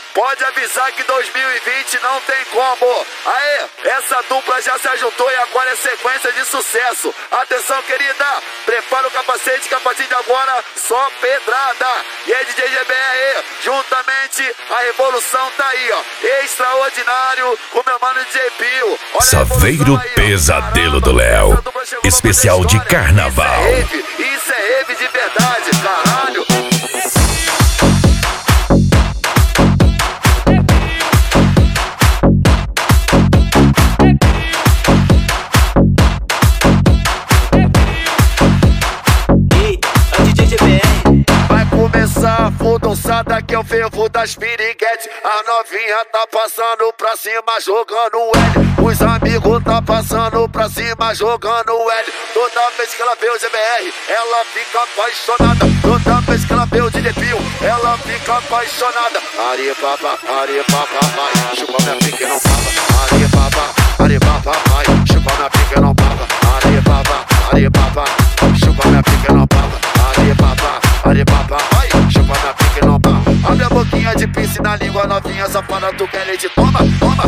pode avisar que 2020 não tem como. Aê, essa dupla já se ajuntou e agora é sequência de sucesso. Atenção, querida, prepara o capacete que a partir de agora só pedrada. E aí, DJ GBR, juntamente a revolução tá aí, ó, extraordinário, com meu mano DJ Pio. Saveiro Pesadelo do Léo, especial de carnaval. Isso é rave de verdade, caralho. Essa fudonçada que é o fervo das piriguetes. A novinha tá passando pra cima jogando L. Os amigos tá passando pra cima jogando L. Toda vez que ela vê o GBR, ela fica apaixonada. Toda vez que ela vê o DJ Pio, ela fica apaixonada. Arepapa, vai, chupa minha pica e não pava. Arepapa, vai, chupa minha pica e não pava. Arepapa, chupa minha pica e não pava. Arepapa, vai, chupa minha pica e não pava. Abre a boquinha de pince na língua novinha, safada, tu quer leite? Toma.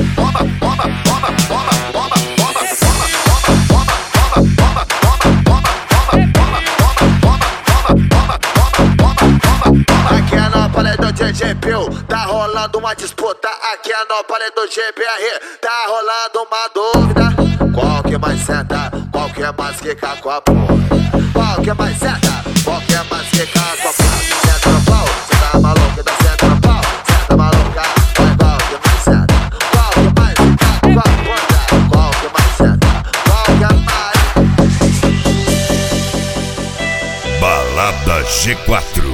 Aqui é no palé do DJ Pio, tá rolando uma disputa. Aqui é no palé do GBR, tá rolando uma dúvida. Qual que mais senta? Qual que é mais que com a porra? Qual que é mais senta? Qual que é mais que com a porra? Senta no pau, cê tá maluco, dá senta no pau. Senta maluca, vai qual que mais senta? Qual que mais que com a porra? Qual que mais senta? Qual que mais? Balada G4.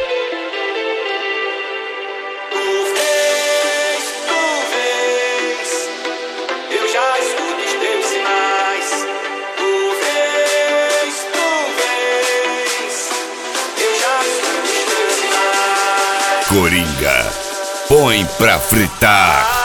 Coringa, põe pra fritar.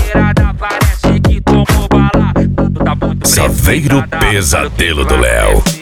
Saveiro Pesadelo do Léo.